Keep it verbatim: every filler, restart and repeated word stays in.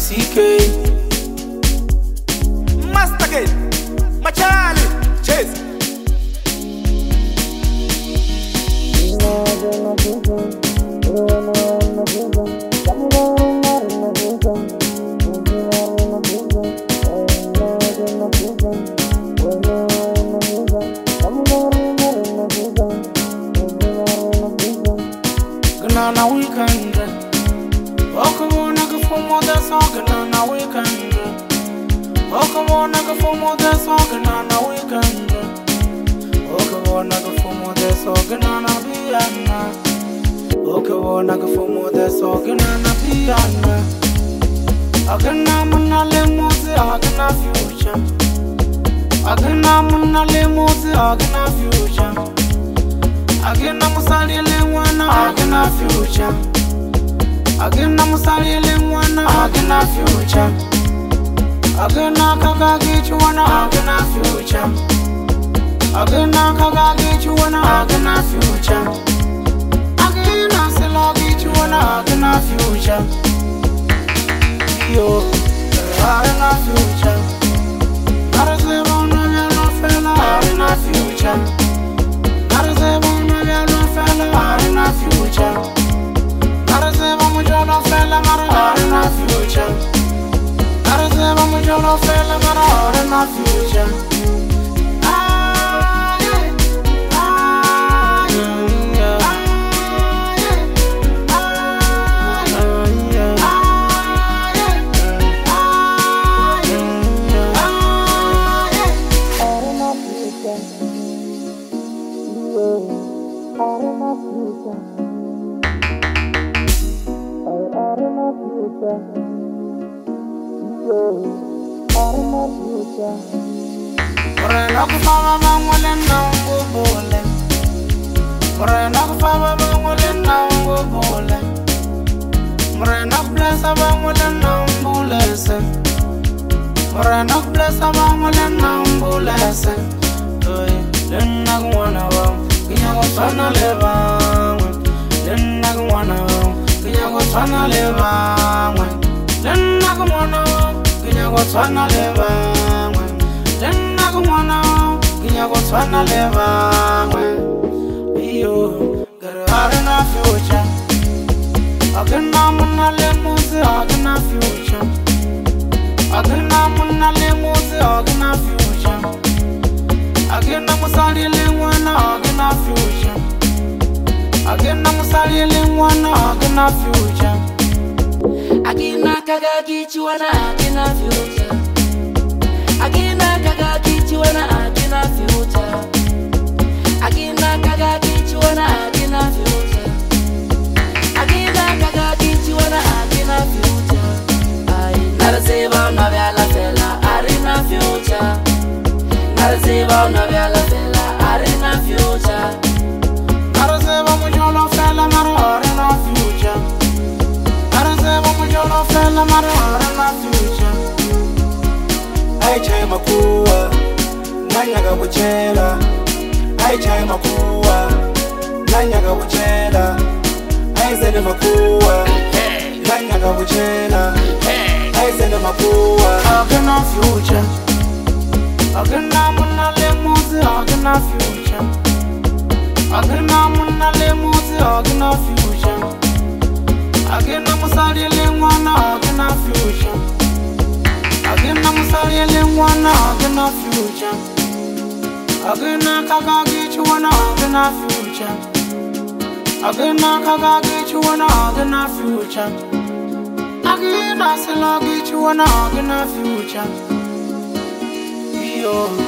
C K Master K Machali Chase Gana weekend Welcome nigga for more that song Gana weekend Welcome nigga for more that song Gana weekend Welcome nigga for more that song Gana biana Welcome nigga for more that song Gana biana Agana munale moze agana future Agana munale moze agana future Agena musalile mwana agena future Agena musalile mwana agena future Agena kagagi chwana agena future Agena kagagi chwana agena future Agena selagi chwana agena future Yo agena future Arzeba no no fela agena future Arzeba Arena future. Arzeba mujolo fella mara arena future. Arzeba mujolo fella mara arena future. Ah yeah, ah yeah, ah yeah, ah yeah, ah yeah, ah yeah, ah yeah. Arena future. Arena future. Arena future. Arena future. Arena kufama mangole nango bole. Arena kufama mangole nango bole. Arena blessa mangole nango lese. Arena blessa mangole nango lese. Lena kuwana wa. Kinyago sana leva, lena kumwana, kinyago sana leva, lena kumwana, kinyago sana leva, lena kumwana, kinyago sana leva. Iyo, arena future, agena munale muzi agena future, agena munale muzi agena future. Agena musalile mwana agena future Agena musalile mwana agena future Agena kagagi chwana agena future Agena kagagi chwana agena future Agena kagagi chwana agena future Agena kagagi chwana agena future Ai narzeba na vela fela arena future Arzeba na vela fela arena future Arzeba mujolo fela mara arena future Arzeba mujolo fela mara arena future Ai chai makuwa nanyaga buchela Ai chai makuwa nanyaga buchela Ai zene makuwa nanyaga buchela Ai zene makuwa agena future Agena munale muzi agena future Agena munale muzi agena future Agena musalile mwana agena future Agena musalile mwana agena future Agena kagagi chwana agena future Agena kagagi chwana agena future Agena selagi chwana agena future Yo